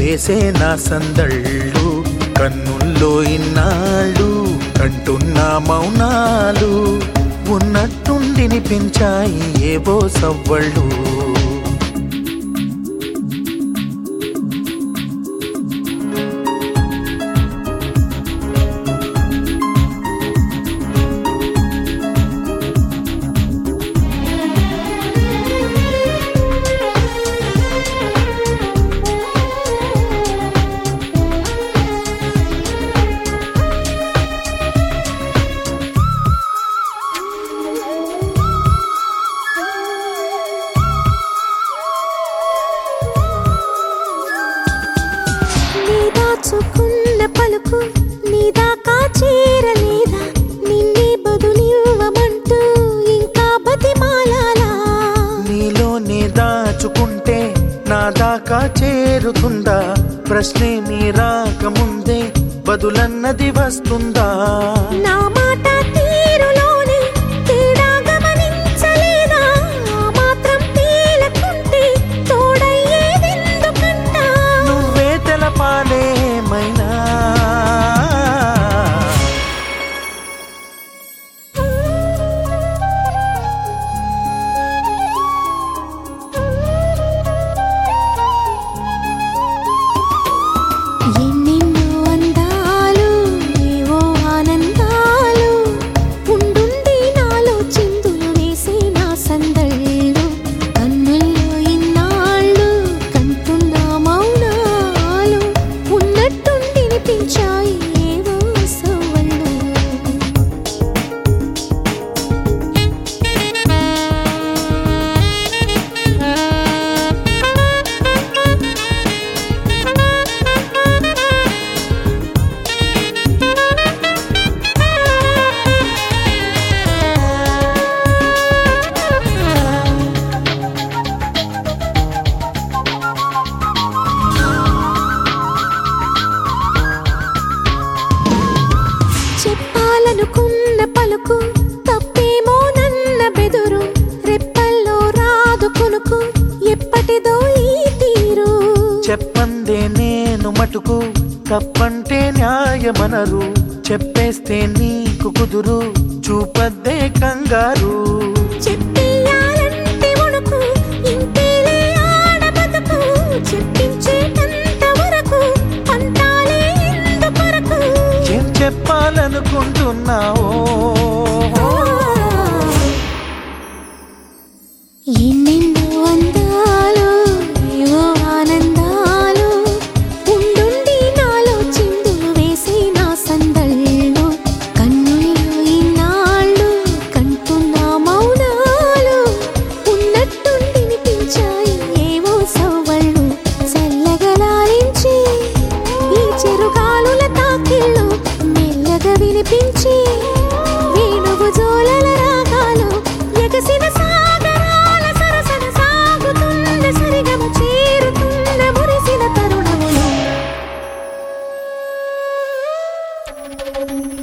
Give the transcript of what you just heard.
వేసే నా సందళ్ళు కన్నుల్లో ఇన్నాళ్ళు కంటున్న మౌనాలు ఉన్నట్టుండినిపించాయి ఏవో సవ్వళ్ళు. దాచుకున్న పలుకు నీ దాకా చేరలేదా, నిన్నే బదులివ్వమంటూ ఇంకా బతిమాలాలా. నీలోనే దాచుకుంటే నా దాకా చేరుతుందా, ప్రశ్నే నీ రాకముందే బదులన్నది వస్తుందా. నా మాట తీరులోనే తేడా గమనించలేదా, ఆ మాత్రం తేలకుంటే తోడయ్యేదెందుకంట. నువ్వే తెలపాలేమైనా ఎన్నెన్నో అందాలు ఏవో ఆనందాలు ఉండుంది నాలో చిందులు వేసే నా సందళ్ళు కన్నుల్లో ఇన్నాళ్ళు కంటున్న మౌనాలు ఉన్నట్టుండినిపించాయి ఏవో సవ్వళ్ళు. చెప్పాలనుకున్న పలుకు తప్పేమో నన్న బెదురు, రెప్పల్లో రాదు కొనుకు ఎప్పటిదో ఈ తీరు. చెప్పందే నేను మటుకు తప్పంటే న్యాయమనరు, చెప్పేస్తే నీకు కుదురు చూపద్దే కంగారు. చెప్పేయాలంటే వణుకు ఇంతేలే ఆడ బతుకు, చెప్పించేటంత వరకు అంతాలే ఎందుకొరకు. ఏం చెప్పాలనుకుంటున్నావో ఎన్నెన్నో అందాలు ఏవో ఆనందాలు ఉండుండి నాలో చిందులు వేసే నా సందళ్ళు కన్నుల్లో ఇన్నాళ్ళు కంటున్న మౌనాలు ఉన్నట్టుండినిపించాయి ఏవో సవ్వళ్ళు. చల్లగా లాలించి ఈ చెరుగాలుల తాకిళ్ళు మెల్లగా వినిపించి వేణువు జోలల రాగాలు ఎగసిన సాగరాల సరసన సాగుతున్న సరిగమ చేరుతున్న మురిసిన తరుణములు.